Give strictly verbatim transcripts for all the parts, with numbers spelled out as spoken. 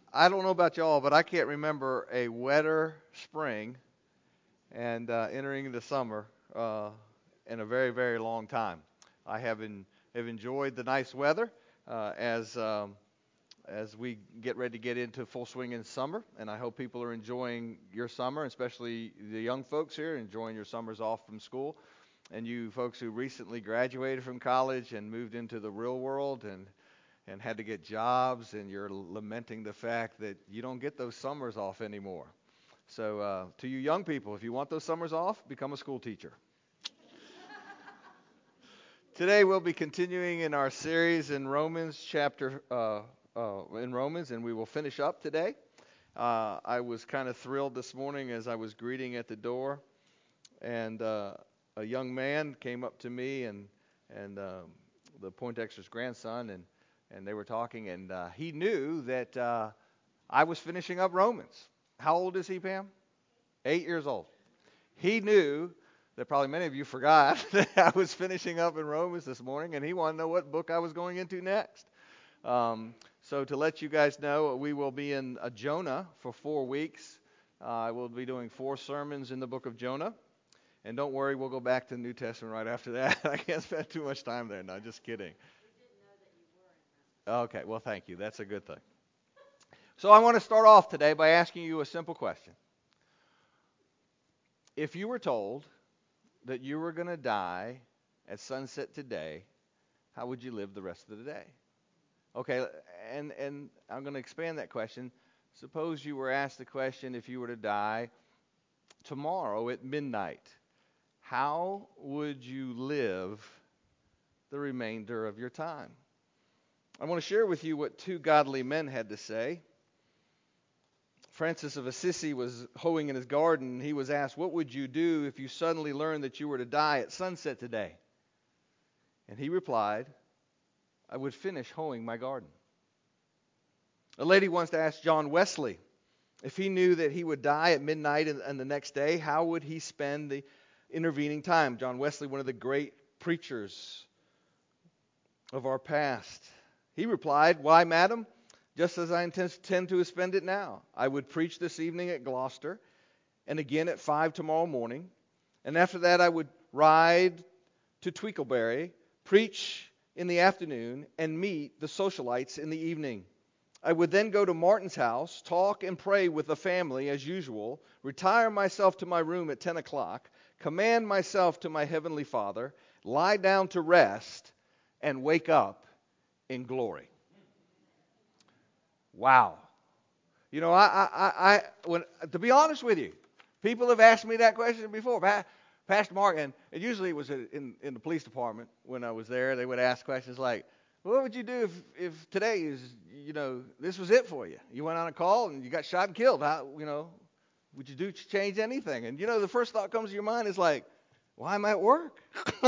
I don't know about y'all, but I can't remember a wetter spring and uh, entering into summer uh, in a very, very long time. I have, en- have enjoyed the nice weather uh, as um, as we get ready to get into full swing in summer, and I hope people are enjoying your summer, especially the young folks here, enjoying your summers off from school, and you folks who recently graduated from college and moved into the real world and and had to get jobs, and you're lamenting the fact that you don't get those summers off anymore. So, uh, to you young people, if you want those summers off, become a school teacher. Today we'll be continuing in our series in Romans chapter uh, uh, in Romans, and we will finish up today. Uh, I was kind of thrilled this morning as I was greeting at the door, and uh, a young man came up to me and and um, the Poindexter's grandson, and and they were talking, and uh, he knew that uh, I was finishing up Romans. How old is he, Pam? Eight years old. He knew that probably many of you forgot that I was finishing up in Romans this morning, and he wanted to know what book I was going into next. Um, so to let you guys know, we will be in uh, Jonah for four weeks. Uh, I will be doing four sermons in the book of Jonah. And don't worry, we'll go back to the New Testament right after that. I can't spend too much time there. No, just kidding. Okay, well, thank you. That's a good thing. So I want to start off today by asking you a simple question. If you were told that you were going to die at sunset today, how would you live the rest of the day? Okay, and, and I'm going to expand that question. Suppose you were asked the question, if you were to die tomorrow at midnight, how would you live the remainder of your time? I want to share with you what two godly men had to say. Francis of Assisi was hoeing in his garden. He was asked, what would you do if you suddenly learned that you were to die at sunset today? And he replied, I would finish hoeing my garden. A lady once asked John Wesley, if he knew that he would die at midnight and, and the next day, how would he spend the intervening time? John Wesley, one of the great preachers of our past. He replied, why, madam, just as I intend to spend it now. I would preach this evening at Gloucester and again at five tomorrow morning. And after that I would ride to Tweakleberry, preach in the afternoon, and meet the socialites in the evening. I would then go to Martin's house, talk and pray with the family as usual, retire myself to my room at ten o'clock, command myself to my heavenly Father, lie down to rest, and wake up in glory. Wow. You know, I, I, I, when, to be honest with you, people have asked me that question before. Pa- Pastor Mark, and it usually was in, in the police department when I was there. They would ask questions like, what would you do if, if today is, you know, this was it for you? You went on a call and you got shot and killed. How, you know, would you do change anything? And, you know, the first thought comes to your mind is like, why am I at work?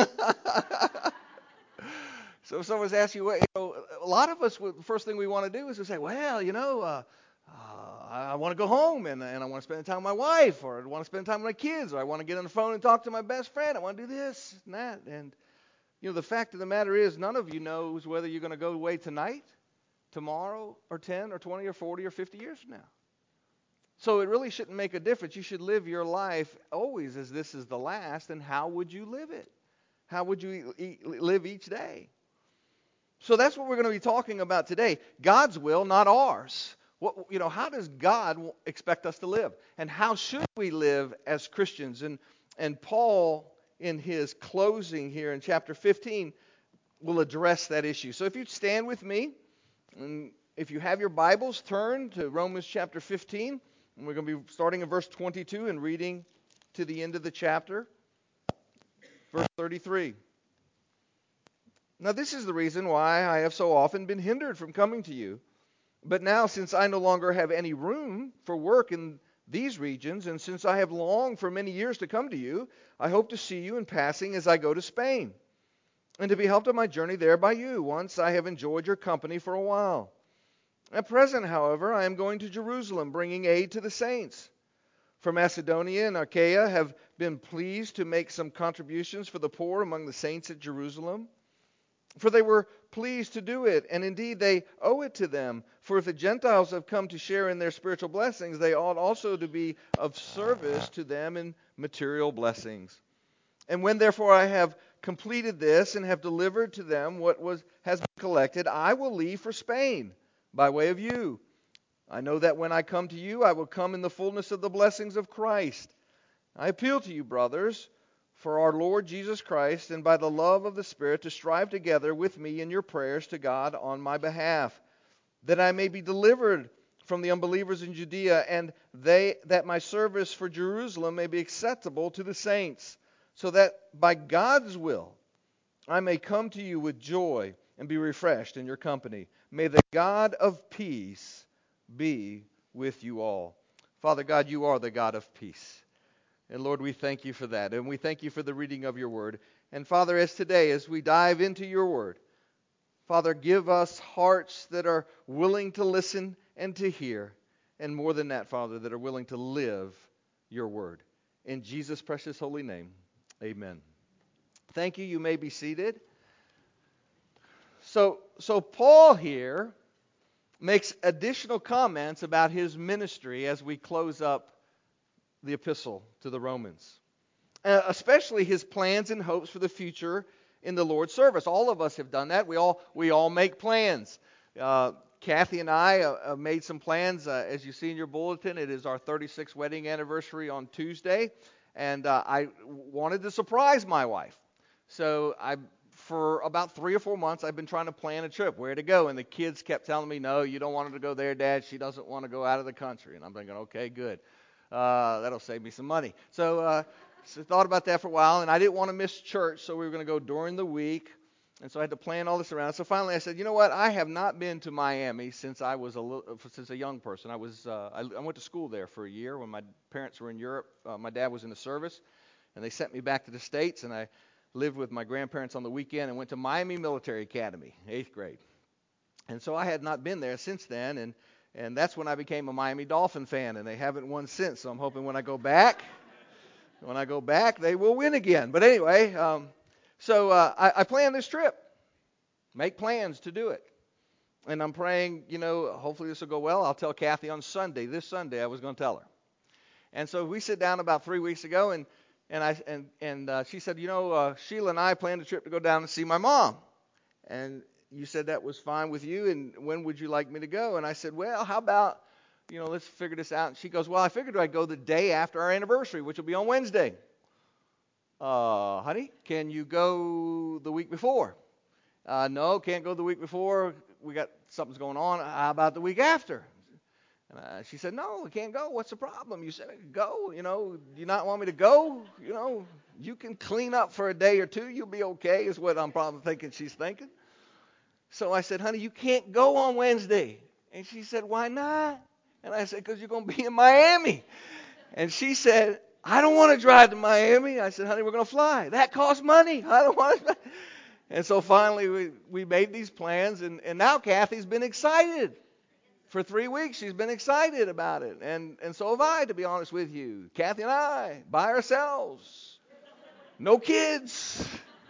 So if someone's asking you, what, you know, a lot of us, the first thing we want to do is to say, well, you know, uh, uh, I want to go home and, and I want to spend time with my wife, or I want to spend time with my kids, or I want to get on the phone and talk to my best friend. I want to do this and that. And, you know, the fact of the matter is none of you knows whether you're going to go away tonight, tomorrow, or ten, or twenty, or forty, or fifty years from now. So it really shouldn't make a difference. You should live your life always as this is the last, and how would you live it? How would you e- e- live each day? So that's what we're going to be talking about today. God's will, not ours. What, you know, how does God expect us to live? And how should we live as Christians? And, and Paul, in his closing here in chapter fifteen, will address that issue. So if you'd stand with me, and if you have your Bibles, turn to Romans chapter fifteen. And we're going to be starting in verse twenty-two and reading to the end of the chapter, verse thirty-three. Now this is the reason why I have so often been hindered from coming to you. But now, since I no longer have any room for work in these regions, and since I have longed for many years to come to you, I hope to see you in passing as I go to Spain, and to be helped on my journey there by you, once I have enjoyed your company for a while. At present, however, I am going to Jerusalem, bringing aid to the saints. For Macedonia and Achaia have been pleased to make some contributions for the poor among the saints at Jerusalem. For they were pleased to do it, and indeed they owe it to them. For if the Gentiles have come to share in their spiritual blessings, they ought also to be of service to them in material blessings. And when therefore I have completed this and have delivered to them what was has been collected, I will leave for Spain by way of you. I know that when I come to you, I will come in the fullness of the blessings of Christ. I appeal to you, brothers, for our Lord Jesus Christ, and by the love of the Spirit, to strive together with me in your prayers to God on my behalf, that I may be delivered from the unbelievers in Judea, and they that my service for Jerusalem may be acceptable to the saints, so that by God's will I may come to you with joy and be refreshed in your company. May the God of peace be with you all. Father God, you are the God of peace. And Lord, we thank you for that. And we thank you for the reading of your word. And Father, as today, as we dive into your word, Father, give us hearts that are willing to listen and to hear. And more than that, Father, that are willing to live your word. In Jesus' precious holy name, amen. Thank you. You may be seated. So, so Paul here makes additional comments about his ministry as we close up the epistle to the Romans, uh, especially his plans and hopes for the future in the Lord's service. All of us have done that. We all we all make plans. Uh, Kathy and I uh, made some plans. Uh, as you see in your bulletin, it is our thirty-sixth wedding anniversary on Tuesday, and uh, I wanted to surprise my wife. So I, for about three or four months, I've been trying to plan a trip, where to go, and the kids kept telling me, "No, you don't want her to go there, Dad. She doesn't want to go out of the country." And I'm thinking, okay, good. Uh, that'll save me some money. So, uh, so thought about that for a while, and I didn't want to miss church, so we were going to go during the week, and so I had to plan all this around. So finally, I said, you know what? I have not been to Miami since I was a little, since a young person. I was uh, I, I went to school there for a year when my parents were in Europe. Uh, my dad was in the service, and they sent me back to the States, and I lived with my grandparents on the weekend and went to Miami Military Academy, eighth grade. And so I had not been there since then, and And that's when I became a Miami Dolphin fan, and they haven't won since. So I'm hoping when I go back, when I go back, they will win again. But anyway, um, so uh, I, I plan this trip, make plans to do it. And I'm praying, you know, hopefully this will go well. I'll tell Kathy on Sunday. This Sunday I was going to tell her. And so we sit down about three weeks ago, and and I and and uh, she said, you know, uh, Sheila and I planned a trip to go down and see my mom. And you said that was fine with you, and when would you like me to go? And I said, well, how about, you know, let's figure this out. And she goes, well, I figured I'd go the day after our anniversary, which will be on Wednesday. Uh, honey, can you go the week before? Uh, no, can't go the week before. We got something's going on. How about the week after? And uh, she said, no, we can't go. What's the problem? You said I could go. You know, do you not want me to go? You know, you can clean up for a day or two. You'll be okay, is what I'm probably thinking she's thinking. So I said, honey, you can't go on Wednesday. And she said, why not? And I said, because you're going to be in Miami. And she said, I don't want to drive to Miami. I said, honey, we're going to fly. That costs money. I don't want to. And so finally we, we made these plans. And, and now Kathy's been excited. For three weeks she's been excited about it. And, and so have I, to be honest with you. Kathy and I, by ourselves. No kids.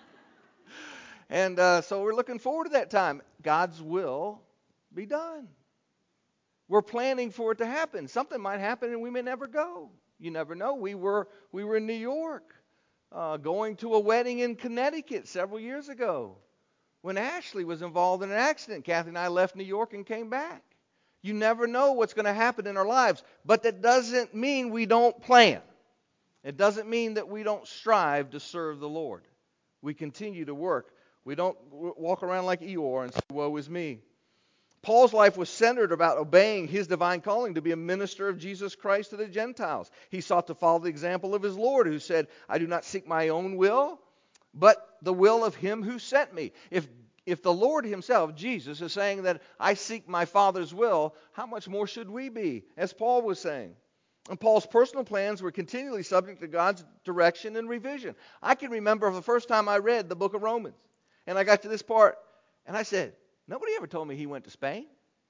And uh, so we're looking forward to that time. God's will be done. We're planning for it to happen. Something might happen and we may never go. You never know. We were we were in New York uh, going to a wedding in Connecticut several years ago when Ashley was involved in an accident. Kathy and I left New York and came back. You never know what's going to happen in our lives. But that doesn't mean we don't plan. It doesn't mean that we don't strive to serve the Lord. We continue to work. We don't walk around like Eeyore and say, woe is me. Paul's life was centered about obeying his divine calling to be a minister of Jesus Christ to the Gentiles. He sought to follow the example of his Lord, who said, I do not seek my own will, but the will of him who sent me. If if the Lord himself, Jesus, is saying that I seek my Father's will, how much more should we be, as Paul was saying? And Paul's personal plans were continually subject to God's direction and revision. I can remember the first time I read the book of Romans. And I got to this part, and I said, nobody ever told me he went to Spain.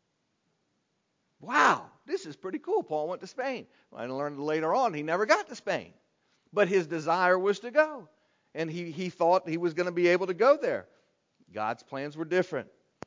Wow, this is pretty cool. Paul went to Spain. I learned later on he never got to Spain. But his desire was to go. And he, he thought he was going to be able to go there. God's plans were different.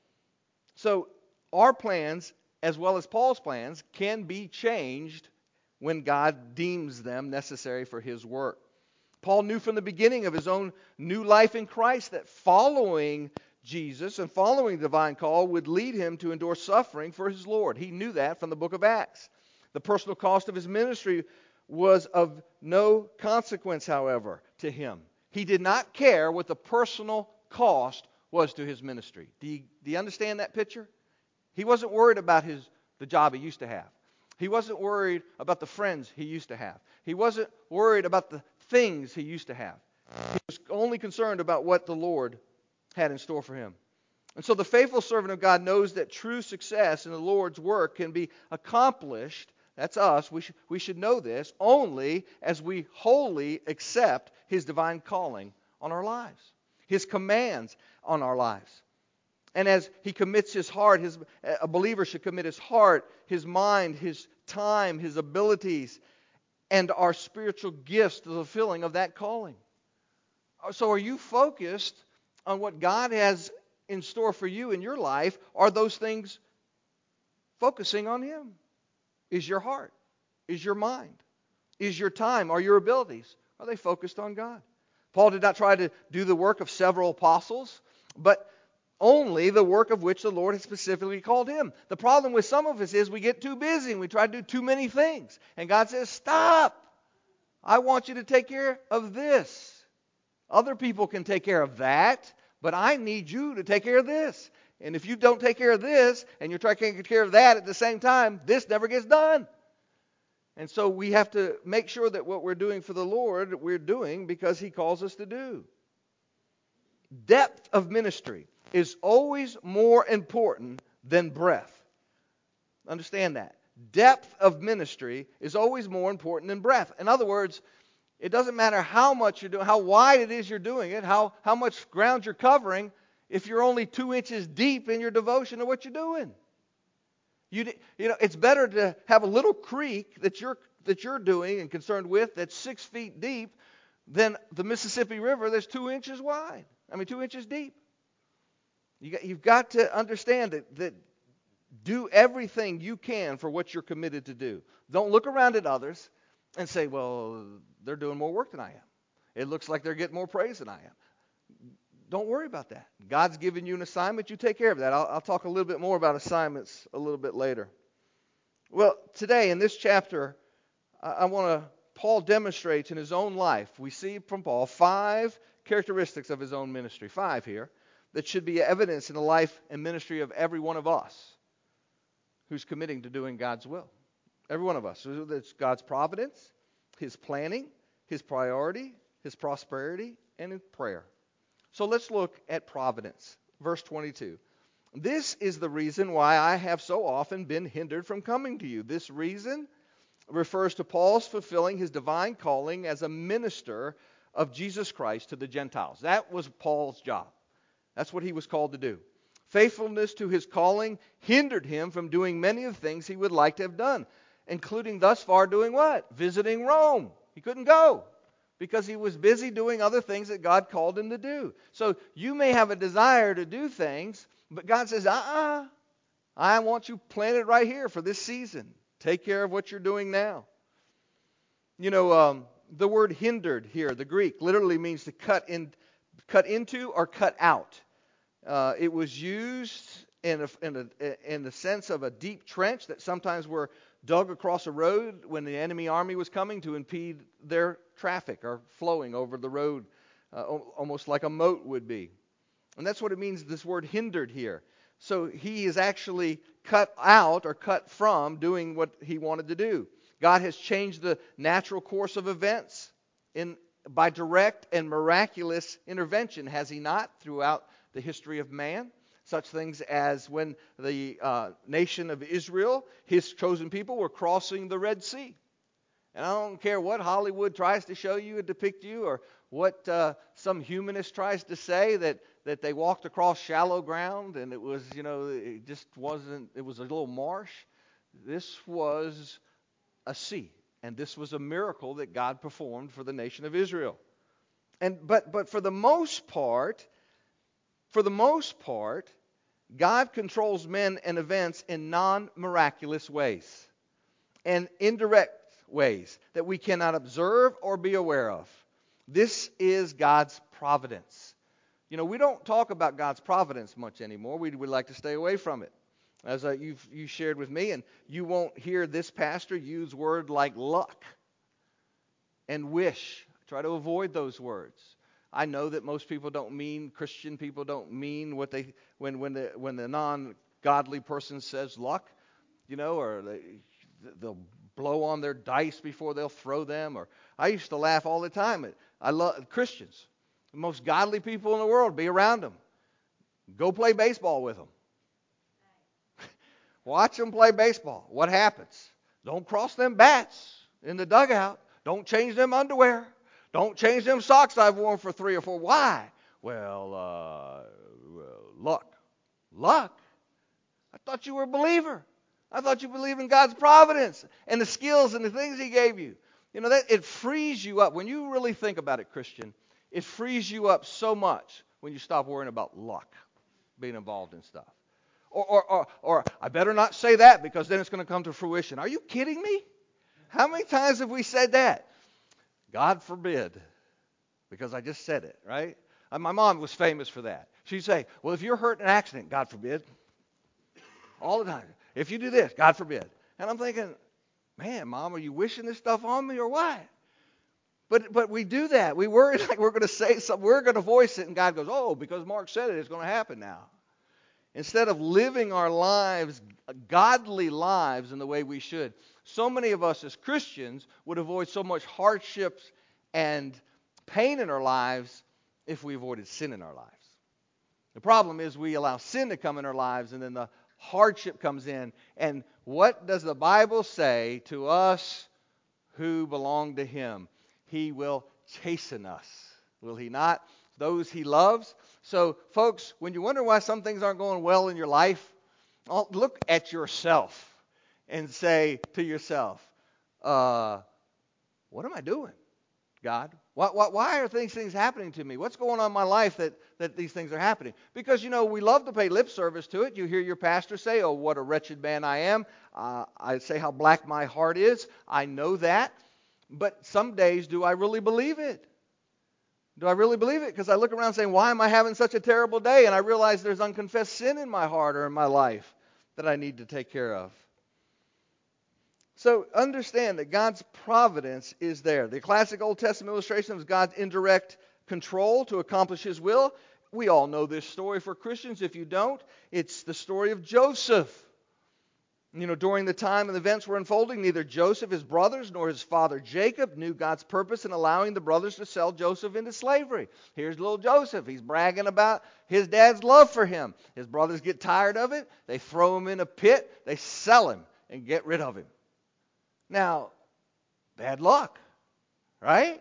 So our plans, as well as Paul's plans, can be changed when God deems them necessary for his work. Paul knew from the beginning of his own new life in Christ that following Jesus and following the divine call would lead him to endure suffering for his Lord. He knew that from the book of Acts. The personal cost of his ministry was of no consequence, however, to him. He did not care what the personal cost was to his ministry. Do you, do you understand that picture? He wasn't worried about his the job he used to have. He wasn't worried about the friends he used to have. He wasn't worried about the things he used to have. He was only concerned about what the Lord had in store for him. And so the faithful servant of God knows that true success in the Lord's work can be accomplished, that's us, we should, we should know this, only as we wholly accept his divine calling on our lives, his commands on our lives. And as he commits his heart, his, a believer should commit his heart, his mind, his time, his abilities, and our spiritual gifts to the fulfilling of that calling. So are you focused on what God has in store for you in your life? Are those things focusing on him? Is your heart? Is your mind? Is your time? Are your abilities? Are they focused on God? Paul did not try to do the work of several apostles, but only the work of which the Lord has specifically called him. The problem with some of us is we get too busy and we try to do too many things. And God says, stop. I want you to take care of this. Other people can take care of that, but I need you to take care of this. And if you don't take care of this and you're trying to take care of that at the same time, this never gets done. And so we have to make sure that what we're doing for the Lord, we're doing because he calls us to do. Depth of ministry is always more important than breadth. Understand that. Depth of ministry is always more important than breadth. In other words, it doesn't matter how much you're doing, how wide it is you're doing it, how, how much ground you're covering, if you're only two inches deep in your devotion to what you're doing. You, you know, it's better to have a little creek that you're that you're doing and concerned with that's six feet deep than the Mississippi River that's two inches wide. I mean, two inches deep. You got, you've got to understand that, that do everything you can for what you're committed to do. Don't look around at others and say, well, they're doing more work than I am. It looks like they're getting more praise than I am. Don't worry about that. God's given you an assignment. You take care of that. I'll, I'll talk a little bit more about assignments a little bit later. Well, today in this chapter, I, I want to, Paul demonstrates in his own life, we see from Paul five characteristics of his own ministry, five here, that should be evidence in the life and ministry of every one of us who's committing to doing God's will. Every one of us. So it's God's providence, his planning, his priority, his prosperity, and his prayer. So let's look at providence. Verse twenty-two. This is the reason why I have so often been hindered from coming to you. This reason refers to Paul's fulfilling his divine calling as a minister of Jesus Christ to the Gentiles. That was Paul's job. That's what he was called to do. Faithfulness to his calling hindered him from doing many of the things he would like to have done, including thus far doing what? Visiting Rome. He couldn't go because he was busy doing other things that God called him to do. So you may have a desire to do things, but God says, uh-uh, I want you planted right here for this season. Take care of what you're doing now. You know, um, the word hindered here, the Greek, literally means to cut in, cut into or cut out. Uh, it was used in, a, in, a, in the sense of a deep trench that sometimes were dug across a road when the enemy army was coming to impede their traffic or flowing over the road, uh, almost like a moat would be. And that's what it means, this word hindered here. So he is actually cut out or cut from doing what he wanted to do. God has changed the natural course of events in by direct and miraculous intervention, has he not, throughout the history of man? Such things as when the uh, nation of Israel, his chosen people, were crossing the Red Sea. And I don't care what Hollywood tries to show you and depict you, or what uh, some humanist tries to say, that, that they walked across shallow ground and it was, you know, it just wasn't, it was a little marsh. This was a sea, and this was a miracle that God performed for the nation of Israel. And but but for the most part, For the most part, God controls men and events in non-miraculous ways and indirect ways that we cannot observe or be aware of. This is God's providence. You know, we don't talk about God's providence much anymore. We would like to stay away from it. As uh, you've you shared with me, and you won't hear this pastor use words like luck and wish. Try to avoid those words. I know that most people don't mean, Christian people don't mean what they, when when the when the non-godly person says luck, you know, or they, they'll blow on their dice before they'll throw them. Or I used to laugh all the time. I love Christians, the most godly people in the world. Be around them. Go play baseball with them. Watch them play baseball. What happens? Don't cross them bats in the dugout. Don't change them underwear. Don't change them socks I've worn for three or four. Why? Well, uh, well, luck. Luck? I thought you were a believer. I thought you believed in God's providence and the skills and the things He gave you. You know, that it frees you up. When you really think about it, Christian, it frees you up so much when you stop worrying about luck being involved in stuff. Or, or, or, or I better not say that because then it's going to come to fruition. Are you kidding me? How many times have we said that? God forbid, because I just said it, right? And my mom was famous for that. She'd say, well, if you're hurt in an accident, God forbid. All the time. If you do this, God forbid. And I'm thinking, man, Mom, are you wishing this stuff on me or what? But but we do that. We worry like we're going to say something. We're going to voice it, and God goes, oh, because Mark said it, it's going to happen now. Instead of living our lives, godly lives in the way we should, so many of us as Christians would avoid so much hardships and pain in our lives if we avoided sin in our lives. The problem is we allow sin to come in our lives, and then the hardship comes in. And what does the Bible say to us who belong to Him? He will chasten us, will He not? Those He loves. So, folks, when you wonder why some things aren't going well in your life, look at yourself and say to yourself, uh, what am I doing, God? Why, why, why are these things happening to me? What's going on in my life that, that these things are happening? Because, you know, we love to pay lip service to it. You hear your pastor say, oh, what a wretched man I am. Uh, I say how black my heart is. I know that. But some days, do I really believe it? Do I really believe it? Because I look around saying, why am I having such a terrible day? And I realize there's unconfessed sin in my heart or in my life that I need to take care of. So understand that God's providence is there. The classic Old Testament illustration of God's indirect control to accomplish His will. We all know this story for Christians. If you don't, it's the story of Joseph. You know, during the time and the events were unfolding, neither Joseph, his brothers, nor his father Jacob knew God's purpose in allowing the brothers to sell Joseph into slavery. Here's little Joseph. He's bragging about his dad's love for him. His brothers get tired of it. They throw him in a pit. They sell him and get rid of him. Now, bad luck, right?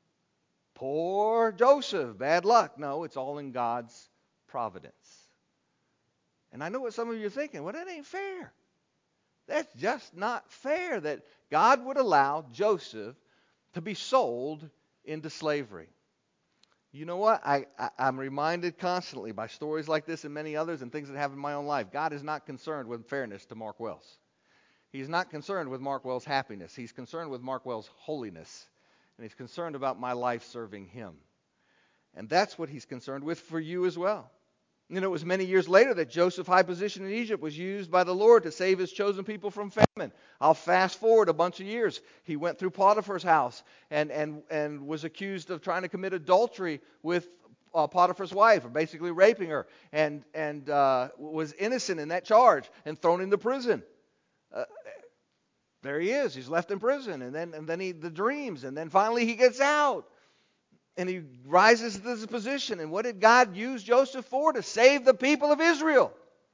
Poor Joseph, bad luck. No, it's all in God's providence. And I know what some of you are thinking. Well, that ain't fair. That's just not fair that God would allow Joseph to be sold into slavery. You know what? I, I, I'm reminded constantly by stories like this and many others and things that happen in my own life. God is not concerned with fairness to Mark Wells. He's not concerned with Mark Wells' happiness. He's concerned with Mark Wells' holiness. And He's concerned about my life serving Him. And that's what He's concerned with for you as well. You know, it was many years later that Joseph's high position in Egypt was used by the Lord to save His chosen people from famine. I'll fast forward a bunch of years. He went through Potiphar's house and, and, and was accused of trying to commit adultery with uh, Potiphar's wife, or basically raping her, and, and uh, was innocent in that charge and thrown into prison. Uh, there he is. He's left in prison, and then and then he the dreams, and then finally he gets out. And he rises to this position. And what did God use Joseph for? To save the people of Israel.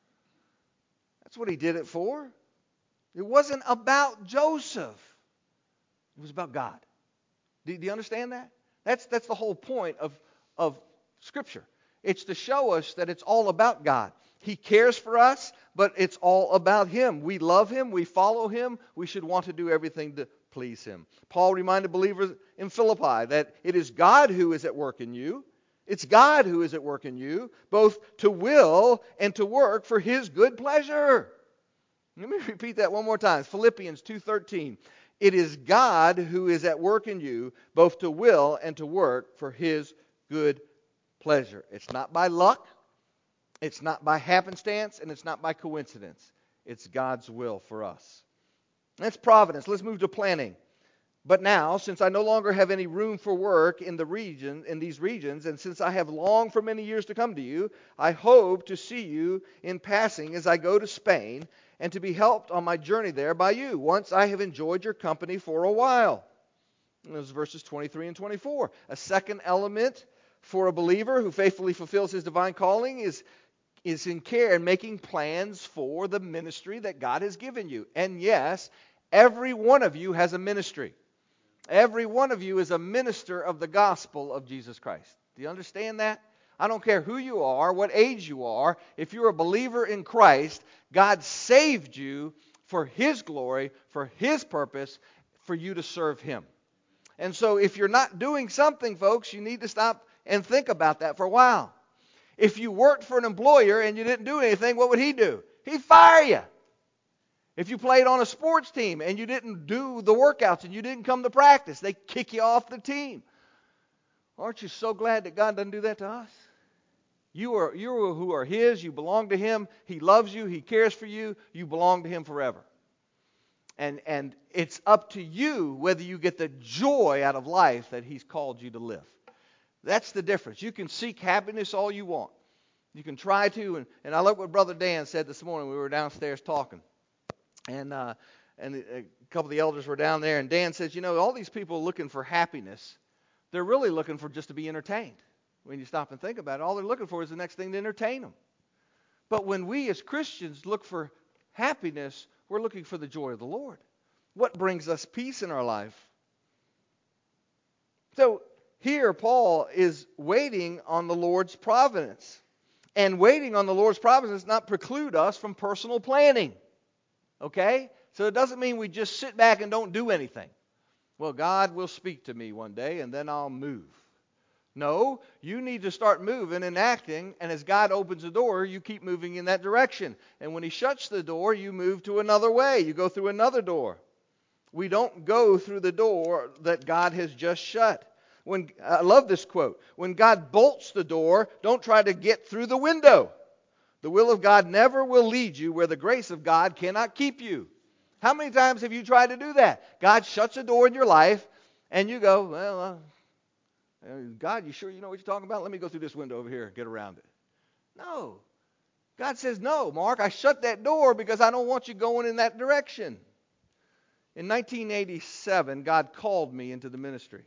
That's what He did it for. It wasn't about Joseph. It was about God. Do, do you understand that? That's that's the whole point of, of Scripture. It's to show us that it's all about God. He cares for us, but it's all about Him. We love Him. We follow Him. We should want to do everything to please Him. Paul reminded believers in Philippi that it is God who is at work in you, It's God who is at work in you, both to will and to work for His good pleasure. Let me repeat that one more time. Philippians two thirteen. It is God who is at work in you, both to will and to work for His good pleasure. It's not by luck, it's not by happenstance, and it's not by coincidence. It's God's will for us. That's providence. Let's move to planning. But now, since I no longer have any room for work in the region, in these regions, and since I have longed for many years to come to you, I hope to see you in passing as I go to Spain, and to be helped on my journey there by you, once I have enjoyed your company for a while. And those verses twenty-three and twenty-four. A second element for a believer who faithfully fulfills his divine calling is, is in care and making plans for the ministry that God has given you. And yes, every one of you has a ministry. Every one of you is a minister of the gospel of Jesus Christ. Do you understand that? I don't care who you are, what age you are. If you're a believer in Christ, God saved you for His glory, for His purpose, for you to serve Him. And so if you're not doing something, folks, you need to stop and think about that for a while. If you worked for an employer and you didn't do anything, what would he do? He'd fire you. If you played on a sports team and you didn't do the workouts and you didn't come to practice, they kick you off the team. Aren't you so glad that God doesn't do that to us? You are, you are who are His. You belong to Him. He loves you. He cares for you. You belong to Him forever. And, and it's up to you whether you get the joy out of life that He's called you to live. That's the difference. You can seek happiness all you want. You can try to. And, and I like what Brother Dan said this morning. We were downstairs talking. And uh, and a couple of the elders were down there, and Dan says, you know, all these people looking for happiness, they're really looking for just to be entertained. When you stop and think about it, all they're looking for is the next thing to entertain them. But when we as Christians look for happiness, we're looking for the joy of the Lord. What brings us peace in our life? So here Paul is waiting on the Lord's providence. And waiting on the Lord's providence does not preclude us from personal planning. Okay? So it doesn't mean we just sit back and don't do anything. Well, God will speak to me one day and then I'll move. No, you need to start moving and acting, and as God opens the door, you keep moving in that direction. And when He shuts the door, you move to another way. You go through another door. We don't go through the door that God has just shut. When I love this quote. When God bolts the door, don't try to get through the window. The will of God never will lead you where the grace of God cannot keep you. How many times have you tried to do that? God shuts a door in your life, and you go, well, uh, God, you sure you know what you're talking about? Let me go through this window over here and get around it. No. God says, no, Mark, I shut that door because I don't want you going in that direction. In nineteen eighty-seven, God called me into the ministry.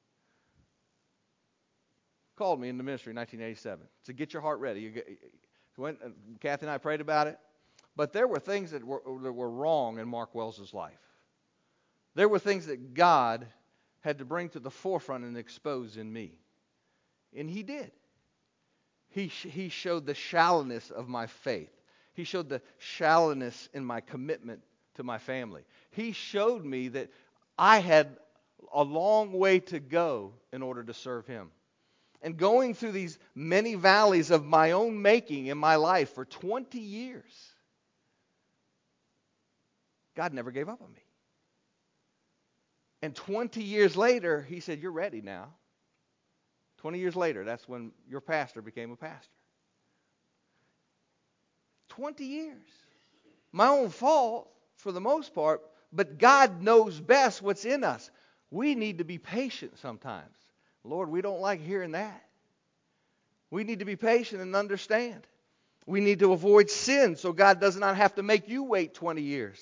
Called me into ministry in nineteen eighty-seven. To get your heart ready. You get, When, uh, Kathy and I prayed about it. But there were things that were, that were wrong in Mark Wells' life. There were things that God had to bring to the forefront and expose in me. And He did. He, sh- he showed the shallowness of my faith. He showed the shallowness in my commitment to my family. He showed me that I had a long way to go in order to serve Him. And going through these many valleys of my own making in my life for twenty years, God never gave up on me. And twenty years later, He said, you're ready now. twenty years later, that's when your pastor became a pastor. twenty years. My own fault for the most part, but God knows best what's in us. We need to be patient sometimes. Lord, we don't like hearing that. We need to be patient and understand. We need to avoid sin so God does not have to make you wait twenty years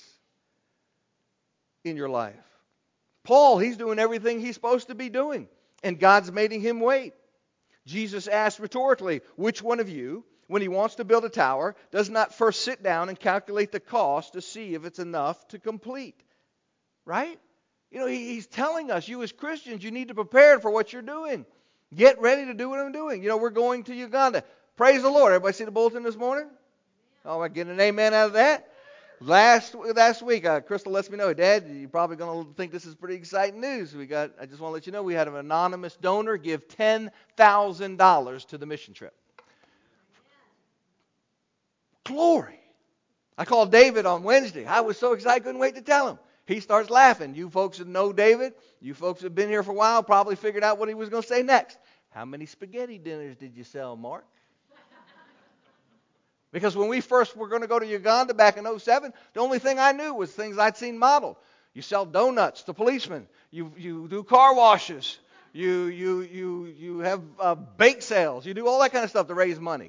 in your life. Paul, he's doing everything he's supposed to be doing, and God's making him wait. Jesus asked rhetorically, which one of you, when he wants to build a tower, does not first sit down and calculate the cost to see if it's enough to complete? Right? You know, he, he's telling us, you as Christians, you need to prepare for what you're doing. Get ready to do what I'm doing. You know, we're going to Uganda. Praise the Lord. Everybody see the bulletin this morning? Oh, I get an amen out of that? Last last week, uh, Crystal lets me know, Dad, you're probably going to think this is pretty exciting news. We got. I just want to let you know we had an anonymous donor give ten thousand dollars to the mission trip. Glory. I called David on Wednesday. I was so excited, couldn't wait to tell him. He starts laughing. You folks that know David, you folks that have been here for a while, probably figured out what he was going to say next. How many spaghetti dinners did you sell, Mark? Because when we first were going to go to Uganda back in oh seven, the only thing I knew was things I'd seen modeled. You sell donuts to policemen. You you do car washes. You you you you have uh, bake sales. You do all that kind of stuff to raise money.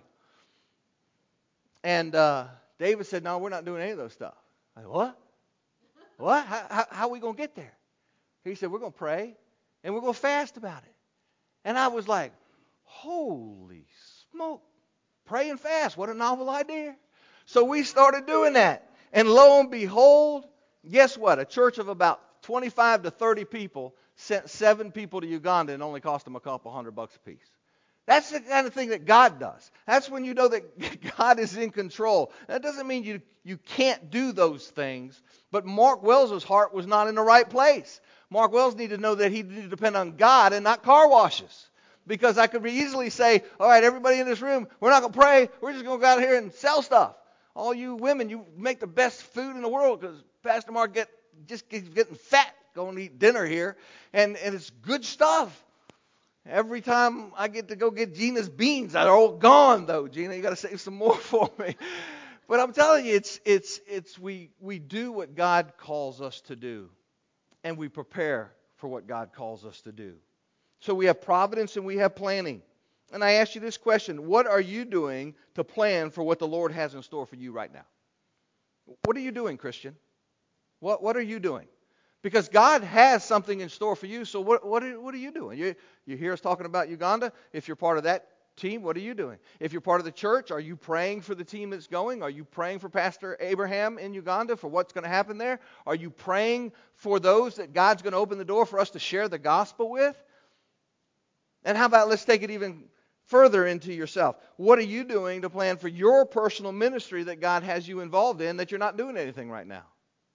And uh, David said, "No, we're not doing any of those stuff." I said, "What? What? How, how, how are we going to get there?" He said, "We're going to pray and we're going to fast about it." And I was like, "Holy smoke! Pray and fast. What a novel idea." So we started doing that. And lo and behold, guess what? A church of about twenty-five to thirty people sent seven people to Uganda and only cost them a couple hundred bucks a piece. That's the kind of thing that God does. That's when you know that God is in control. That doesn't mean you, you can't do those things. But Mark Wells' heart was not in the right place. Mark Wells needed to know that he needed to depend on God and not car washes. Because I could easily say, all right, everybody in this room, we're not going to pray. We're just going to go out here and sell stuff. All you women, you make the best food in the world because Pastor Mark get, just keeps getting fat going to eat dinner here. And, and it's good stuff. Every time I get to go get Gina's beans, they're all gone, though. Gina, you got to save some more for me. But I'm telling you, it's it's it's we we do what God calls us to do, and we prepare for what God calls us to do. So we have providence and we have planning. And I ask you this question: what are you doing to plan for what the Lord has in store for you right now? What are you doing, Christian? What what are you doing? Because God has something in store for you, so what what are, what are you doing? You, you hear us talking about Uganda. If you're part of that team, what are you doing? If you're part of the church, are you praying for the team that's going? Are you praying for Pastor Abraham in Uganda for what's going to happen there? Are you praying for those that God's going to open the door for us to share the gospel with? And how about let's take it even further into yourself. What are you doing to plan for your personal ministry that God has you involved in that you're not doing anything right now?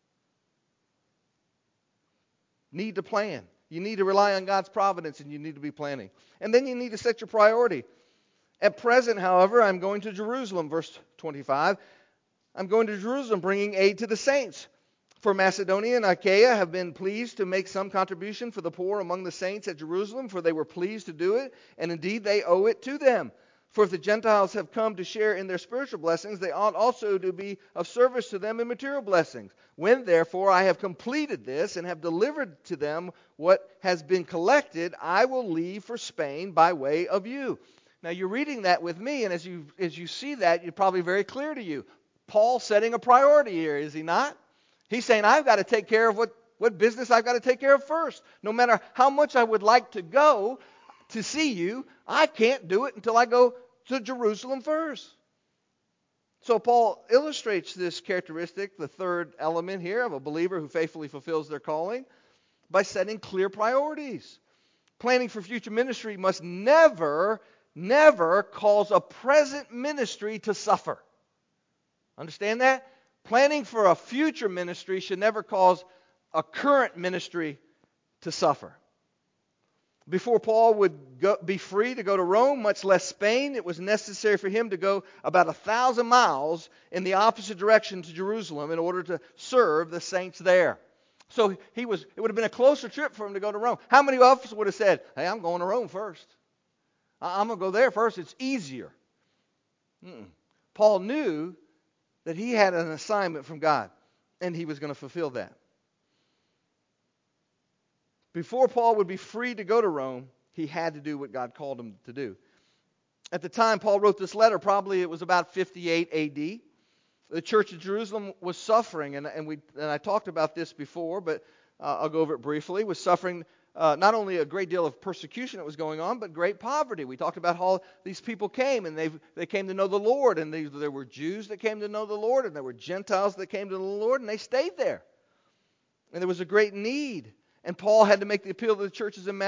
Need to plan. You need to rely on God's providence, and you need to be planning. And then you need to set your priority. At present, however, I'm going to Jerusalem, verse twenty-five. I'm going to Jerusalem bringing aid to the saints. For Macedonia and Achaia have been pleased to make some contribution for the poor among the saints at Jerusalem, for they were pleased to do it, and indeed they owe it to them. For if the Gentiles have come to share in their spiritual blessings, they ought also to be of service to them in material blessings. When, therefore, I have completed this and have delivered to them what has been collected, I will leave for Spain by way of you. Now, you're reading that with me, and as you as you see that, it's probably very clear to you. Paul's setting a priority here, is he not? He's saying, I've got to take care of what, what business I've got to take care of first. No matter how much I would like to go to see you, I can't do it until I go to Jerusalem first. So Paul illustrates this characteristic, the third element here of a believer who faithfully fulfills their calling, by setting clear priorities. Planning for future ministry must never, never cause a present ministry to suffer. Understand that? Planning for a future ministry should never cause a current ministry to suffer. Before Paul would go, be free to go to Rome, much less Spain, it was necessary for him to go about a thousand miles in the opposite direction to Jerusalem in order to serve the saints there. So he was. It would have been a closer trip for him to go to Rome. How many of us would have said, hey, I'm going to Rome first. I'm going to go there first. It's easier. Mm-mm. Paul knew that he had an assignment from God, and he was going to fulfill that. Before Paul would be free to go to Rome, he had to do what God called him to do. At the time Paul wrote this letter, probably it was about fifty-eight A D. The church of Jerusalem was suffering, and, and, we, and I talked about this before, but uh, I'll go over it briefly, was suffering uh, not only a great deal of persecution that was going on, but great poverty. We talked about how these people came, and they they came to know the Lord, and they, there were Jews that came to know the Lord, and there were Gentiles that came to the Lord, and they stayed there. And there was a great need. And Paul had to make the appeal to the churches in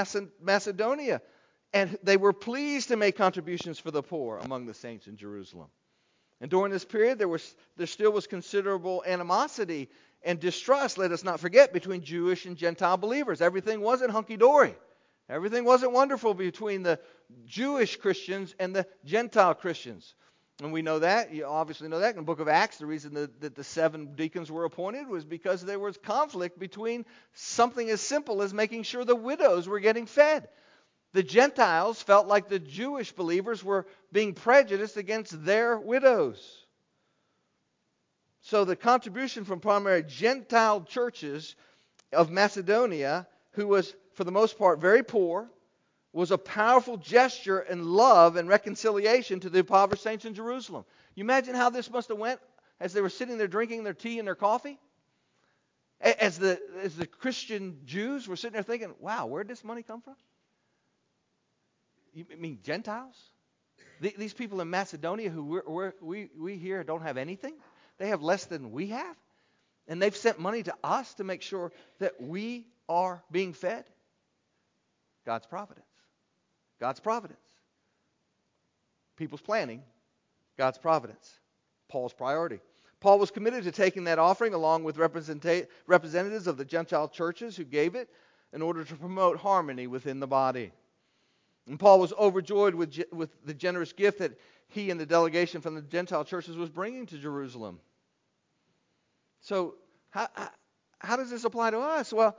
Macedonia. And they were pleased to make contributions for the poor among the saints in Jerusalem. And during this period, there was there still was considerable animosity and distrust, let us not forget, between Jewish and Gentile believers. Everything wasn't hunky-dory. Everything wasn't wonderful between the Jewish Christians and the Gentile Christians. And we know that. You obviously know that. In the book of Acts, the reason that, that the seven deacons were appointed was because there was conflict between something as simple as making sure the widows were getting fed. The Gentiles felt like the Jewish believers were being prejudiced against their widows. So the contribution from primary Gentile churches of Macedonia, who was for the most part very poor, was a powerful gesture in love and reconciliation to the impoverished saints in Jerusalem. You imagine how this must have went as they were sitting there drinking their tea and their coffee? As the, as the Christian Jews were sitting there thinking, wow, where did this money come from? You mean Gentiles? These people in Macedonia who we're, we're, we we here don't have anything? They have less than we have? And they've sent money to us to make sure that we are being fed? God's providence. God's providence. People's planning. God's providence. Paul's priority. Paul was committed to taking that offering along with representa- representatives of the Gentile churches who gave it in order to promote harmony within the body. And Paul was overjoyed with, with the generous gift that he and the delegation from the Gentile churches was bringing to Jerusalem. So how, how does this apply to us? Well,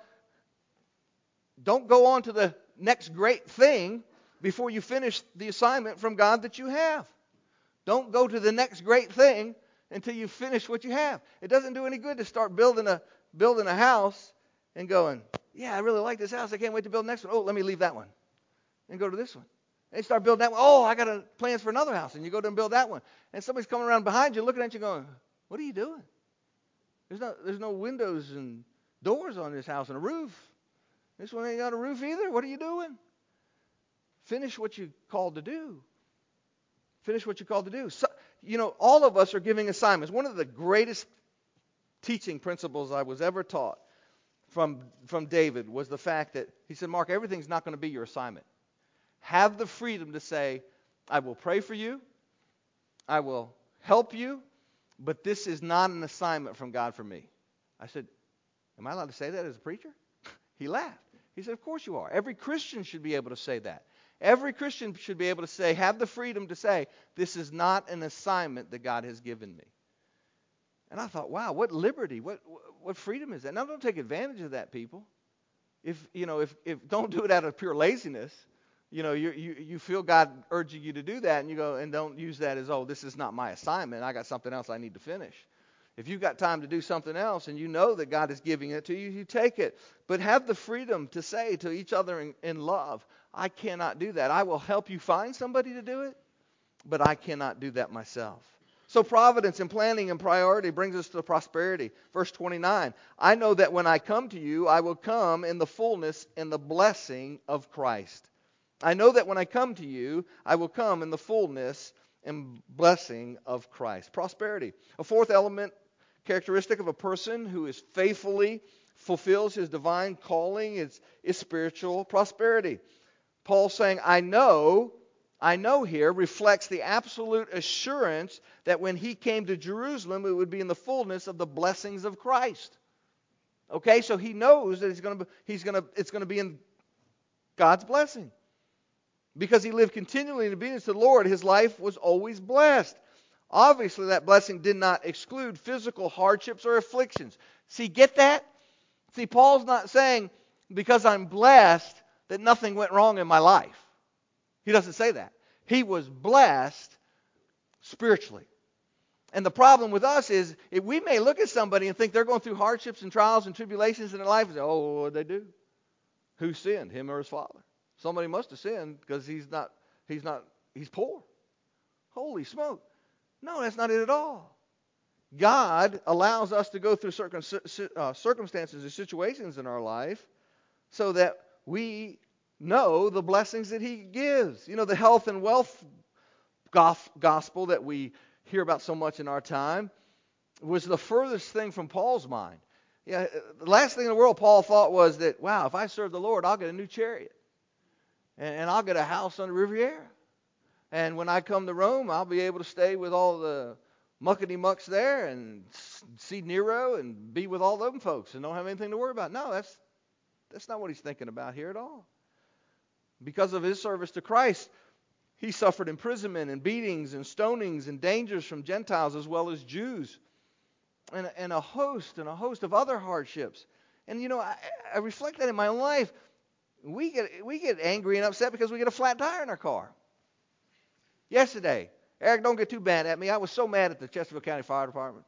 don't go on to the next great thing before you finish the assignment from God that you have. Don't go to the next great thing until you finish what you have. It doesn't do any good to start building a building a house and going, yeah, I really like this house. I can't wait to build the next one. Oh, let me leave that one and go to this one. And you start building that one. Oh, I got a, plans for another house. And you go to and build that one. And somebody's coming around behind you looking at you going, what are you doing? There's no, there's no windows and doors on this house and a roof. This one ain't got a roof either. What are you doing? Finish what you're called to do. Finish what you're called to do. So, you know, all of us are giving assignments. One of the greatest teaching principles I was ever taught from, from David was the fact that he said, Mark, everything's not going to be your assignment. Have the freedom to say, I will pray for you, I will help you, but this is not an assignment from God for me. I said, am I allowed to say that as a preacher? He laughed. He said, of course you are. Every Christian should be able to say that. Every Christian should be able to say, have the freedom to say, this is not an assignment that God has given me. And I thought, wow, what liberty, what what freedom is that? Now, don't take advantage of that, people. If you know, if if don't do it out of pure laziness. You know, you you you feel God urging you to do that, and you go and don't use that as, oh, this is not my assignment. I got something else I need to finish. If you've got time to do something else and you know that God is giving it to you, you take it. But have the freedom to say to each other in, in love, I cannot do that. I will help you find somebody to do it, but I cannot do that myself. So providence and planning and priority brings us to prosperity. Verse twenty-nine, I know that when I come to you, I will come in the fullness and the blessing of Christ. I know that when I come to you, I will come in the fullness and blessing of Christ. Prosperity. A fourth element, characteristic of a person who is faithfully fulfills his divine calling is, is spiritual prosperity. Paul saying, I know, I know here reflects the absolute assurance that when he came to Jerusalem, it would be in the fullness of the blessings of Christ. Okay, so he knows that he's going to, he's going to, it's going to be in God's blessing. Because he lived continually in obedience to the Lord, his life was always blessed. Obviously, that blessing did not exclude physical hardships or afflictions. See, get that? See, Paul's not saying, because I'm blessed, that nothing went wrong in my life. He doesn't say that. He was blessed spiritually. And the problem with us is, if we may look at somebody and think they're going through hardships and trials and tribulations in their life, and say, oh, what did they do? Who sinned, him or his father? Somebody must have sinned because he's not, he's not, he's poor. Holy smoke. No, that's not it at all. God allows us to go through circum, uh, circumstances or situations in our life so that we know the blessings that he gives. You know, the health and wealth gospel that we hear about so much in our time was the furthest thing from Paul's mind. Yeah, the last thing in the world Paul thought was that, wow, if I serve the Lord, I'll get a new chariot. And I'll get a house on the Riviera. And when I come to Rome, I'll be able to stay with all the muckety mucks there and see Nero and be with all them folks and don't have anything to worry about. No, that's that's not what he's thinking about here at all. Because of his service to Christ, he suffered imprisonment and beatings and stonings and dangers from Gentiles as well as Jews, and, and a host and a host of other hardships. And you know, I, I reflect that in my own life. We get we get angry and upset because we get a flat tire in our car. Yesterday, Eric, don't get too mad at me. I was so mad at the Chesterfield County Fire Department.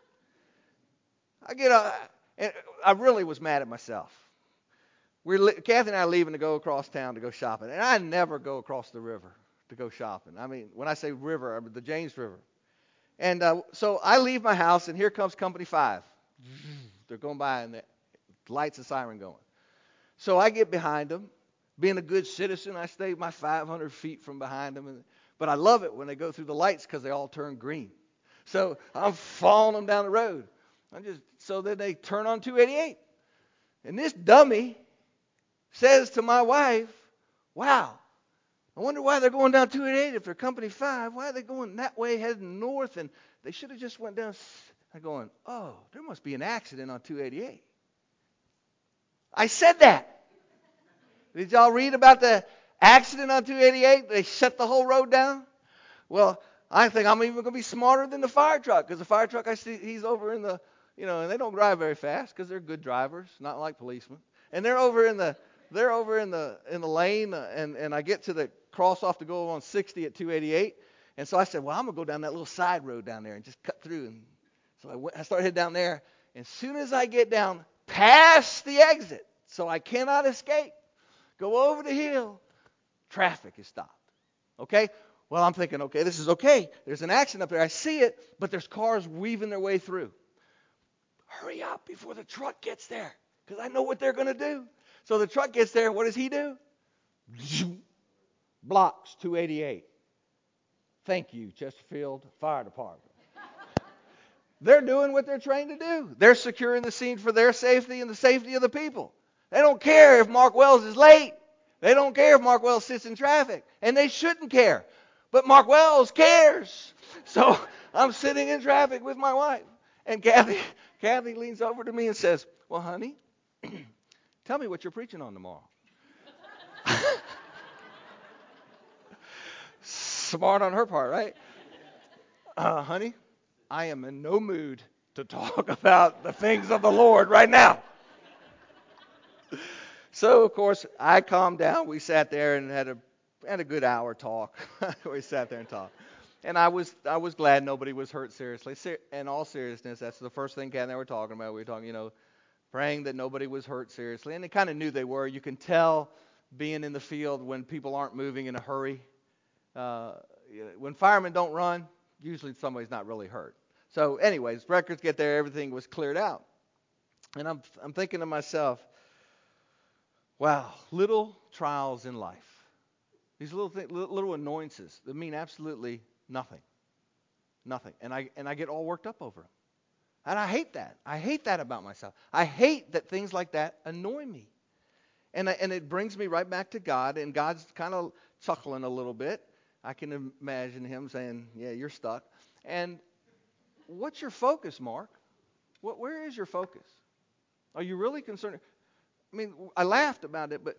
I get a, and I really was mad at myself. We're Kathy and I are leaving to go across town to go shopping, and I never go across the river to go shopping. I mean, when I say river, I mean the James River. And uh, so I leave my house, and here comes Company Five. They're going by, and the lights and siren going. So I get behind them. Being a good citizen, I stay my five hundred feet from behind them. And, but I love it when they go through the lights because they all turn green. So I'm following them down the road. I'm just so then they turn on two eighty-eight. And this dummy says to my wife, wow, I wonder why they're going down two eighty-eight if they're Company Five. Why are they going that way heading north? And they should have just went down. I'm going, oh, there must be an accident on two eighty-eight. I said that. Did y'all read about the accident on two eighty-eight? They shut the whole road down? Well, I think I'm even going to be smarter than the fire truck, because the fire truck, I see he's over in the, you know, and they don't drive very fast because they're good drivers, not like policemen. And they're over in the, they're over in the in the lane, uh, and and I get to the cross off to go on sixty at two eighty-eight, and so I said, well, I'm gonna go down that little side road down there and just cut through. And so I went, I started heading down there, and as soon as I get down past the exit, so I cannot escape, go over the hill, traffic is stopped. Okay? Well, I'm thinking, okay, this is okay. There's an accident up there. I see it, but there's cars weaving their way through. Hurry up before the truck gets there, because I know what they're going to do. So the truck gets there. What does he do? Blocks two eighty-eight. Thank you, Chesterfield Fire Department. They're doing what they're trained to do. They're securing the scene for their safety and the safety of the people. They don't care if Mark Wells is late. They don't care if Mark Wells sits in traffic. And they shouldn't care. But Mark Wells cares. So I'm sitting in traffic with my wife. And Kathy, Kathy leans over to me and says, well, honey, tell me what you're preaching on tomorrow. Smart on her part, right? Uh, honey, I am in no mood to talk about the things of the Lord right now. So, of course, I calmed down. We sat there and had a had a good hour talk. We sat there and talked. And I was I was glad nobody was hurt seriously. Ser- in all seriousness, that's the first thing Kat and I were talking about. We were talking, you know, praying that nobody was hurt seriously. And they kind of knew they were. You can tell being in the field when people aren't moving in a hurry. Uh, when firemen don't run, usually somebody's not really hurt. So anyways, records get there, everything was cleared out. And I'm I'm thinking to myself, wow, little trials in life. These little th- little annoyances that mean absolutely nothing. Nothing. And I and I get all worked up over them. And I hate that. I hate that about myself. I hate that things like that annoy me. And I, and it brings me right back to God, and God's kind of chuckling a little bit. I can imagine him saying, yeah, you're stuck. And what's your focus, Mark? What, where is your focus? Are you really concerned? I mean, I laughed about it, but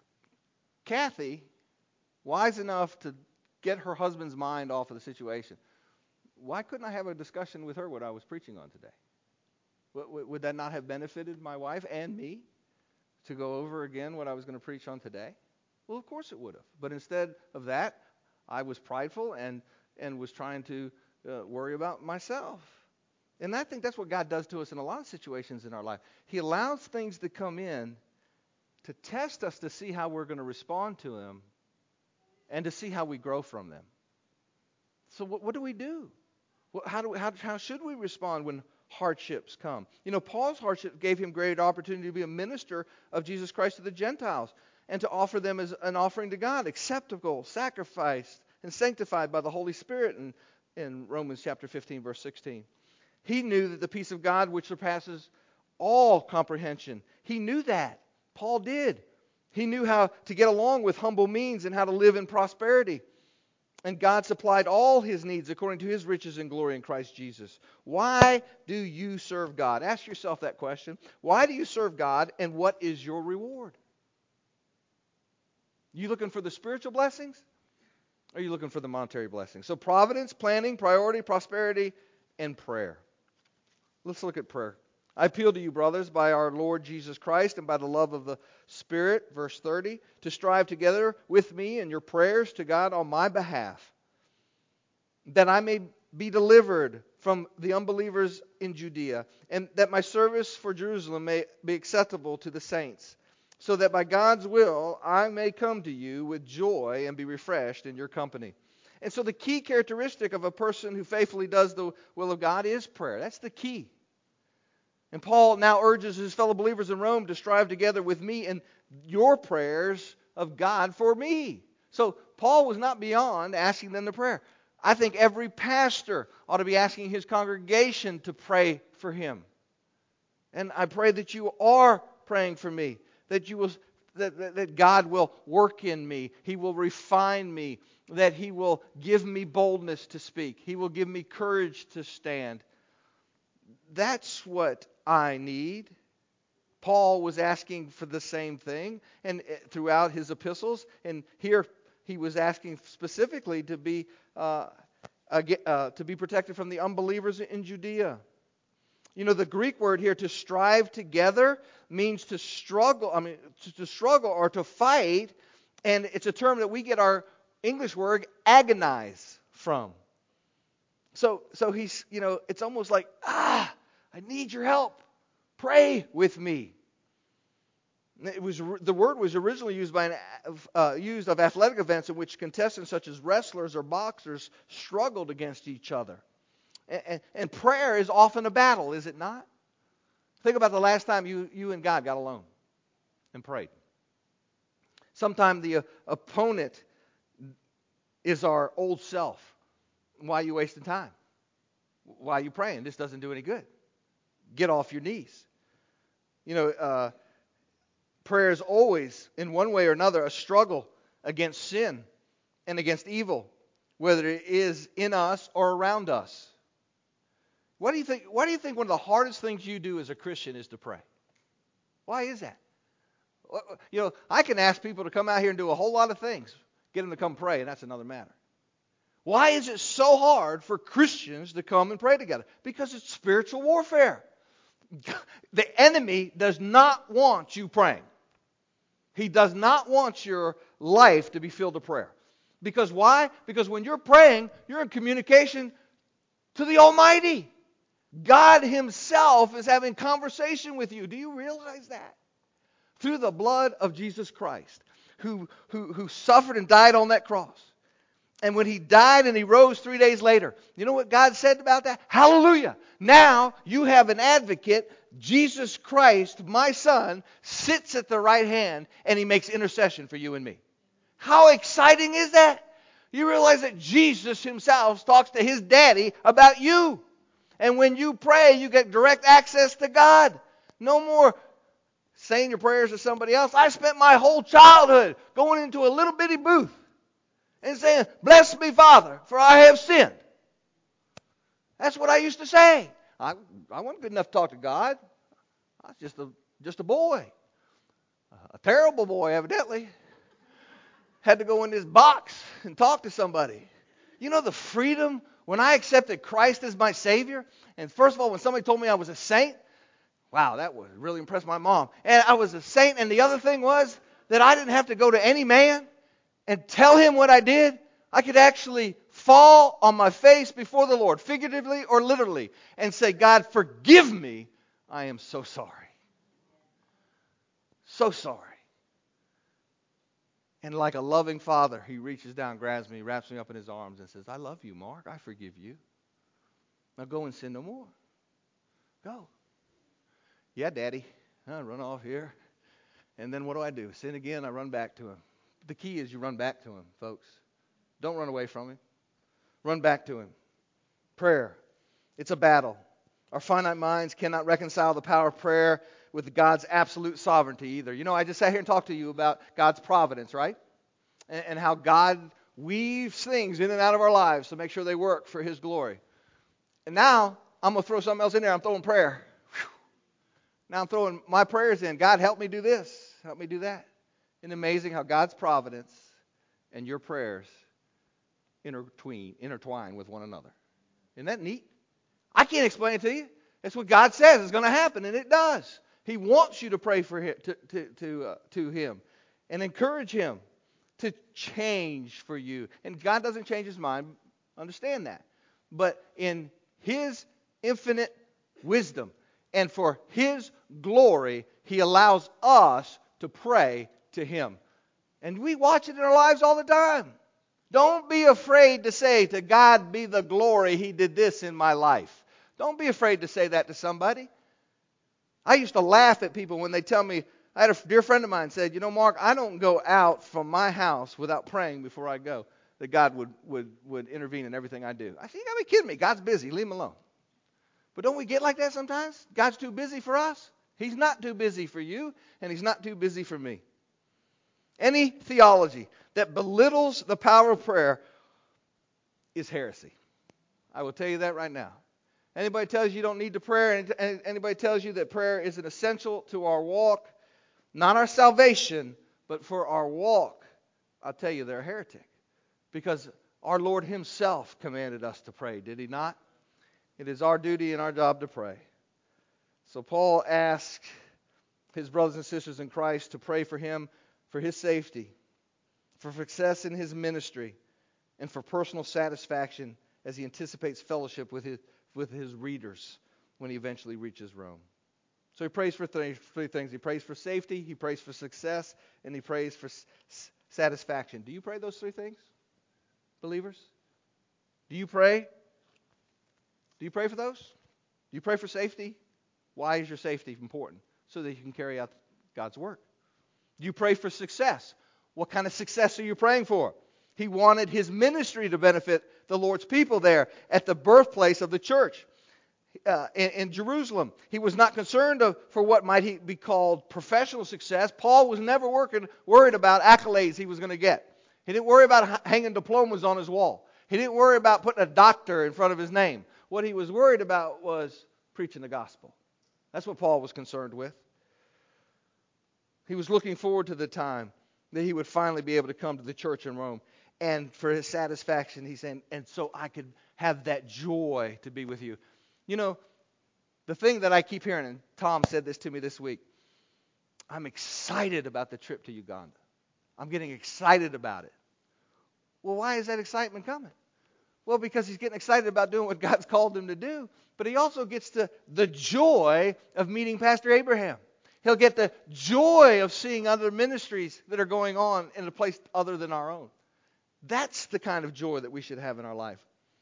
Kathy, wise enough to get her husband's mind off of the situation, why couldn't I have a discussion with her what I was preaching on today? W- would that not have benefited my wife and me to go over again what I was going to preach on today? Well, of course it would have. But instead of that, I was prideful and, and was trying to uh, worry about myself. And I think that's what God does to us in a lot of situations in our life. He allows things to come in to test us to see how we're going to respond to them and to see how we grow from them. So what, what do we do? What, how, do we, how, how should we respond when hardships come? You know, Paul's hardship gave him great opportunity to be a minister of Jesus Christ to the Gentiles and to offer them as an offering to God, acceptable, sacrificed, and sanctified by the Holy Spirit in, in Romans chapter fifteen, verse sixteen. He knew that the peace of God, which surpasses all comprehension, he knew that. Paul did. He knew how to get along with humble means and how to live in prosperity. And God supplied all his needs according to his riches and glory in Christ Jesus. Why do you serve God? Ask yourself that question. Why do you serve God, and what is your reward? You looking for the spiritual blessings? Or are you looking for the monetary blessings? So providence, planning, priority, prosperity, and prayer. Let's look at prayer. I appeal to you, brothers, by our Lord Jesus Christ and by the love of the Spirit, verse thirty, to strive together with me in your prayers to God on my behalf, that I may be delivered from the unbelievers in Judea, and that my service for Jerusalem may be acceptable to the saints, so that by God's will I may come to you with joy and be refreshed in your company. And so the key characteristic of a person who faithfully does the will of God is prayer. That's the key. And Paul now urges his fellow believers in Rome to strive together with me in your prayers of God for me. So Paul was not beyond asking them to pray. I think every pastor ought to be asking his congregation to pray for him. And I pray that you are praying for me, that you will, that, that, that God will work in me, He will refine me, that He will give me boldness to speak, He will give me courage to stand. That's what I need. Paul was asking for the same thing, and throughout his epistles, and here he was asking specifically to be uh, uh, to be protected from the unbelievers in Judea. You know, the Greek word here, to strive together, means to struggle. I mean, to, to struggle or to fight, and it's a term that we get our English word agonize from. So, so he's, you know, it's almost like, ah, I need your help. Pray with me. It was the word was originally used by an, uh, used of athletic events in which contestants such as wrestlers or boxers struggled against each other. And, and, and prayer is often a battle, is it not? Think about the last time you, you and God got alone and prayed. Sometimes the uh, opponent is our old self. Why are you wasting time? Why are you praying? This doesn't do any good. Get off your knees. You know, uh, prayer is always, in one way or another, a struggle against sin and against evil, whether it is in us or around us. What do you think? Why do you think one of the hardest things you do as a Christian is to pray? Why is that? You know, I can ask people to come out here and do a whole lot of things, get them to come pray, and that's another matter. Why is it so hard for Christians to come and pray together? Because it's spiritual warfare. The enemy does not want you praying. He does not want your life to be filled with prayer. Because why? Because when you're praying, you're in communication to the Almighty. God Himself is having conversation with you. Do you realize that? Through the blood of Jesus Christ, who, who, who suffered and died on that cross. And when He died and He rose three days later, you know what God said about that? Hallelujah! Now you have an advocate, Jesus Christ, my Son, sits at the right hand and He makes intercession for you and me. How exciting is that? You realize that Jesus Himself talks to His daddy about you. And when you pray, you get direct access to God. No more saying your prayers to somebody else. I spent my whole childhood going into a little bitty booth and saying, "Bless me, Father, for I have sinned." That's what I used to say. I, I wasn't good enough to talk to God. I was just a, just a boy. A terrible boy, evidently. Had to go in this box and talk to somebody. You know the freedom when I accepted Christ as my Savior? And first of all, when somebody told me I was a saint, wow, that would really impress my mom. And I was a saint, and the other thing was that I didn't have to go to any man and tell him what I did. I could actually fall on my face before the Lord, figuratively or literally, and say, "God, forgive me. I am so sorry. So sorry." And like a loving father, He reaches down, grabs me, wraps me up in His arms, and says, "I love you, Mark. I forgive you. Now go and sin no more. Go." "Yeah, Daddy." I run off here. And then what do I do? Sin again, I run back to Him. The key is you run back to Him, folks. Don't run away from Him. Run back to Him. Prayer. It's a battle. Our finite minds cannot reconcile the power of prayer with God's absolute sovereignty either. You know, I just sat here and talked to you about God's providence, right? And, and how God weaves things in and out of our lives to make sure they work for His glory. And now I'm going to throw something else in there. I'm throwing prayer. Whew. Now I'm throwing my prayers in. God, help me do this. Help me do that. Isn't it amazing how God's providence and your prayers intertwine, intertwine with one another? Isn't that neat? I can't explain it to you. It's what God says is going to happen, and it does. He wants you to pray for him, to to to, uh, to Him, and encourage Him to change for you. And God doesn't change His mind. Understand that. But in His infinite wisdom and for His glory, He allows us to pray to Him. And we watch it in our lives all the time. Don't be afraid to say, to God be the glory, He did this in my life. Don't be afraid to say that to somebody. I used to laugh at people when they tell me, I had a dear friend of mine said, you know, Mark, I don't go out from my house without praying before I go that God would, would, would intervene in everything I do. I said, you got to be kidding me. God's busy. Leave Him alone. But don't we get like that sometimes? God's too busy for us. He's not too busy for you, and He's not too busy for me. Any theology that belittles the power of prayer is heresy. I will tell you that right now. Anybody tells you you don't need to pray, and anybody tells you that prayer is an essential to our walk, not our salvation, but for our walk, I'll tell you they're a heretic. Because our Lord Himself commanded us to pray, did He not? It is our duty and our job to pray. So Paul asked his brothers and sisters in Christ to pray for him, for his safety, for success in his ministry, and for personal satisfaction as he anticipates fellowship with his, with his readers when he eventually reaches Rome. So he prays for th- three things. He prays for safety, he prays for success, and he prays for s- satisfaction. Do you pray those three things, believers? Do you pray? Do you pray for those? Do you pray for safety? Why is your safety important? So that you can carry out God's work. Do you pray for success? What kind of success are you praying for? He wanted his ministry to benefit the Lord's people there at the birthplace of the church uh, in, in Jerusalem. He was not concerned of, for what might he be called professional success. Paul was never working, worried about accolades he was going to get. He didn't worry about h- hanging diplomas on his wall. He didn't worry about putting a doctor in front of his name. What he was worried about was preaching the gospel. That's what Paul was concerned with. He was looking forward to the time that he would finally be able to come to the church in Rome. And for his satisfaction, he's saying, and so I could have that joy to be with you. You know, the thing that I keep hearing, and Tom said this to me this week, I'm excited about the trip to Uganda. I'm getting excited about it. Well, why is that excitement coming? Well, because he's getting excited about doing what God's called him to do. But he also gets the, the joy of meeting Pastor Abraham. He'll get the joy of seeing other ministries that are going on in a place other than our own. That's the kind of joy that we should have in our life.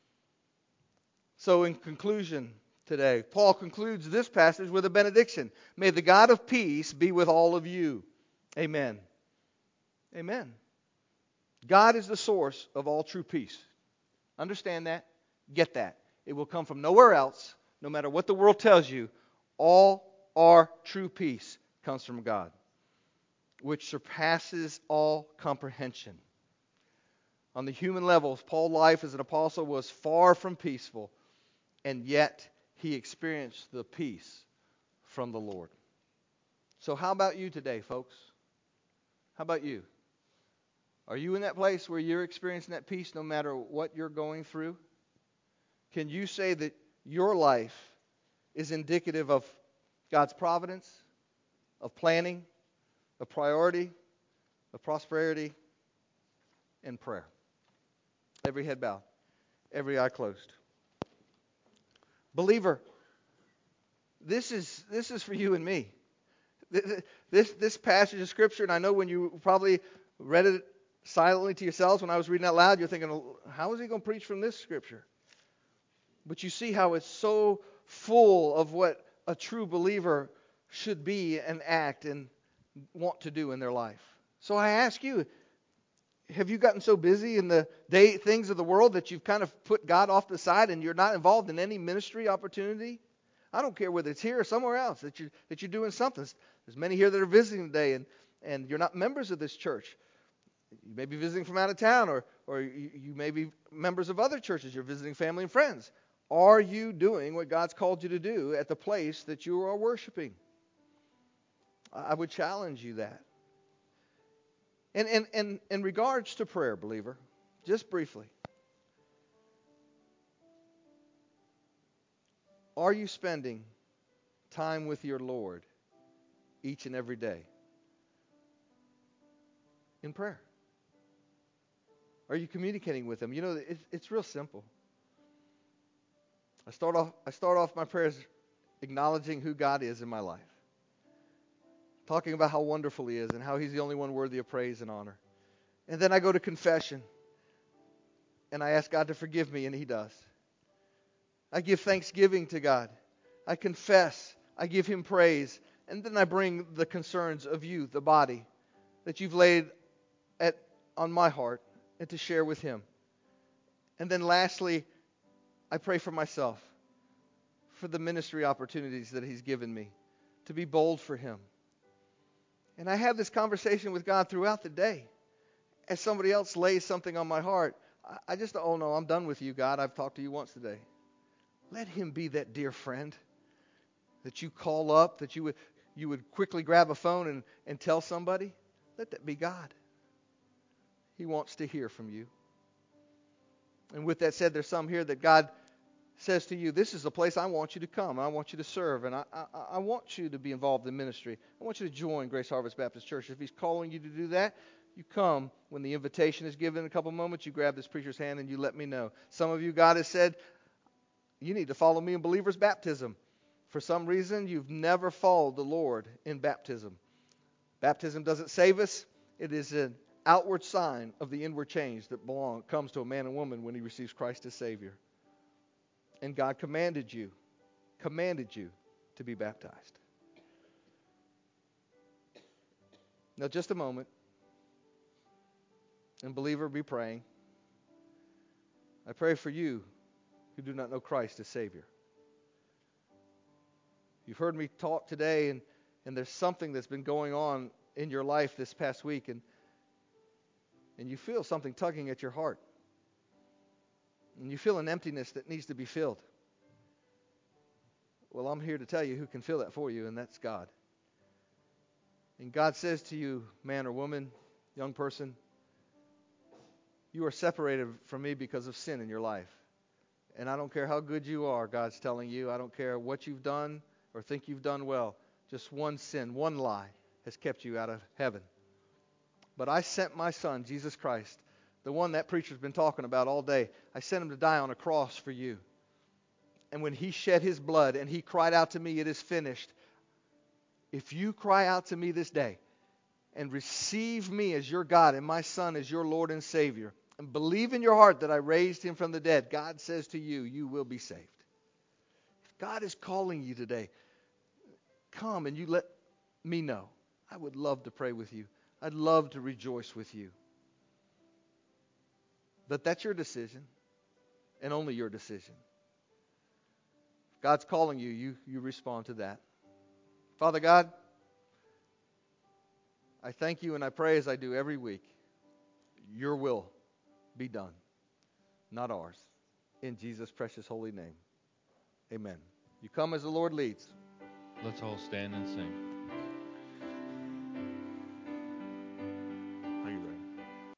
So in conclusion today, Paul concludes this passage with a benediction. May the God of peace be with all of you. Amen. Amen. God is the source of all true peace. Understand that. Get that. It will come from nowhere else, no matter what the world tells you. All our true peace comes from God, which surpasses all comprehension. On the human level, Paul's life as an apostle was far from peaceful, and yet he experienced the peace from the Lord. So how about you today, folks? How about you? Are you in that place where you're experiencing that peace no matter what you're going through? Can you say that your life is indicative of God's providence, of planning, of priority, of prosperity, and prayer? Every head bowed, every eye closed. Believer, this is this is for you and me. This this passage of Scripture, and I know when you probably read it silently to yourselves when I was reading out loud, you're thinking, how is he going to preach from this Scripture? But you see how it's so full of what a true believer should be and act and want to do in their life. So I ask you, have you gotten so busy in the day things of the world that you've kind of put God off to the side and you're not involved in any ministry opportunity? I don't care whether it's here or somewhere else that you that you're doing something. There's many here that are visiting today and, and you're not members of this church. You may be visiting from out of town, or, or you, you may be members of other churches. You're visiting family and friends. Are you doing what God's called you to do at the place that you are worshiping? I would challenge you that. And, and, and in regards to prayer, believer, just briefly, are you spending time with your Lord each and every day in prayer? Are you communicating with Him? You know, it's, it's real simple. I start off I start off my prayers acknowledging who God is in my life. Talking about how wonderful He is and how He's the only one worthy of praise and honor. And then I go to confession. And I ask God to forgive me, and He does. I give thanksgiving to God. I confess. I give Him praise. And then I bring the concerns of you, the body, that you've laid at on my heart and to share with Him. And then lastly, I pray for myself, for the ministry opportunities that He's given me, to be bold for Him. And I have this conversation with God throughout the day. As somebody else lays something on my heart, I just, oh no, I'm done with you, God. I've talked to you once today. Let Him be that dear friend that you call up, that you would you would quickly grab a phone and, and tell somebody. Let that be God. He wants to hear from you. And with that said, there's some here that God says to you, this is the place I want you to come. I want you to serve. And I, I, I want you to be involved in ministry. I want you to join Grace Harvest Baptist Church. If He's calling you to do that, you come. When the invitation is given in a couple moments, you grab this preacher's hand and you let me know. Some of you, God has said, you need to follow me in believer's baptism. For some reason, you've never followed the Lord in baptism. Baptism doesn't save us. It is an outward sign of the inward change that belong, comes to a man and woman when he receives Christ as Savior. And God commanded you, commanded you to be baptized. Now, just a moment. And believer, be praying. I pray for you who do not know Christ as Savior. You've heard me talk today, and, and there's something that's been going on in your life this past week, and, and you feel something tugging at your heart. And you feel an emptiness that needs to be filled. Well, I'm here to tell you who can fill that for you, and that's God. And God says to you, man or woman, young person, you are separated from me because of sin in your life. And I don't care how good you are, God's telling you. I don't care what you've done or think you've done well. Just one sin, one lie has kept you out of heaven. But I sent my Son, Jesus Christ, the one that preacher's been talking about all day. I sent Him to die on a cross for you. And when He shed His blood and He cried out to me, it is finished. If you cry out to me this day and receive me as your God and my Son as your Lord and Savior, and believe in your heart that I raised Him from the dead, God says to you, you will be saved. If God is calling you today, come and you let me know. I would love to pray with you. I'd love to rejoice with you. But that's your decision, and only your decision. If God's calling you, you, you respond to that. Father God, I thank you and I pray as I do every week, your will be done, not ours. In Jesus' precious holy name, amen. You come as the Lord leads. Let's all stand and sing.